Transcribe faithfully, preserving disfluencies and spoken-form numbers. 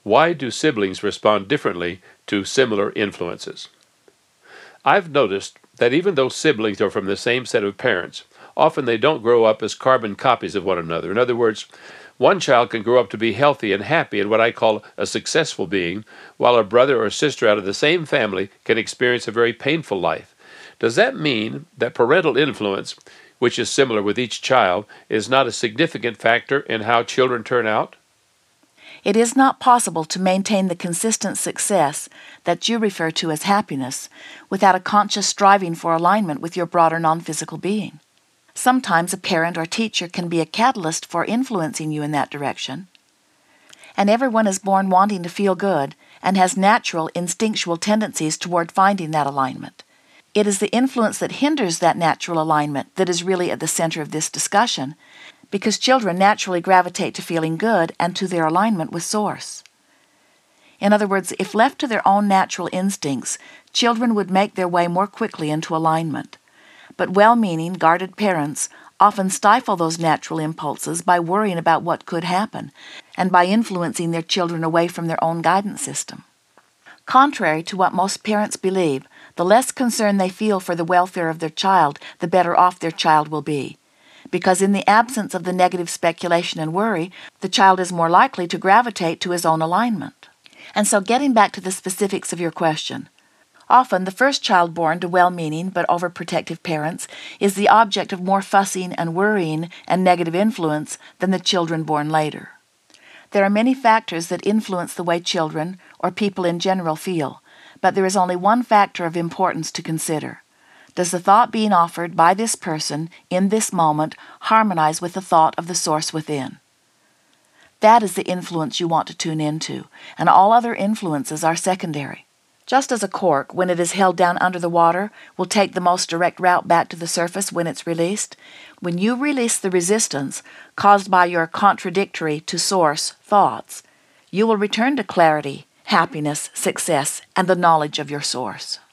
Why do siblings respond differently to similar influences? I've noticed that even though siblings are from the same set of parents, often they don't grow up as carbon copies of one another. In other words, one child can grow up to be healthy and happy and what I call a successful being, while a brother or sister out of the same family can experience a very painful life. Does that mean that parental influence, which is similar with each child, is not a significant factor in how children turn out? It is not possible to maintain the consistent success that you refer to as happiness without a conscious striving for alignment with your broader non-physical being. Sometimes a parent or teacher can be a catalyst for influencing you in that direction. And everyone is born wanting to feel good and has natural, instinctual tendencies toward finding that alignment. It is the influence that hinders that natural alignment that is really at the center of this discussion, because children naturally gravitate to feeling good and to their alignment with Source. In other words, if left to their own natural instincts, children would make their way more quickly into alignment. But well-meaning, guarded parents often stifle those natural impulses by worrying about what could happen and by influencing their children away from their own guidance system. Contrary to what most parents believe, the less concern they feel for the welfare of their child, the better off their child will be. Because in the absence of the negative speculation and worry, the child is more likely to gravitate to his own alignment. And so getting back to the specifics of your question, often the first child born to well-meaning but overprotective parents is the object of more fussing and worrying and negative influence than the children born later. There are many factors that influence the way children, or people in general, feel, but there is only one factor of importance to consider. Does the thought being offered by this person in this moment harmonize with the thought of the Source within? That is the influence you want to tune into, and all other influences are secondary. Just as a cork, when it is held down under the water, will take the most direct route back to the surface when it's released, when you release the resistance caused by your contradictory to Source thoughts, you will return to clarity, happiness, success, and the knowledge of your Source.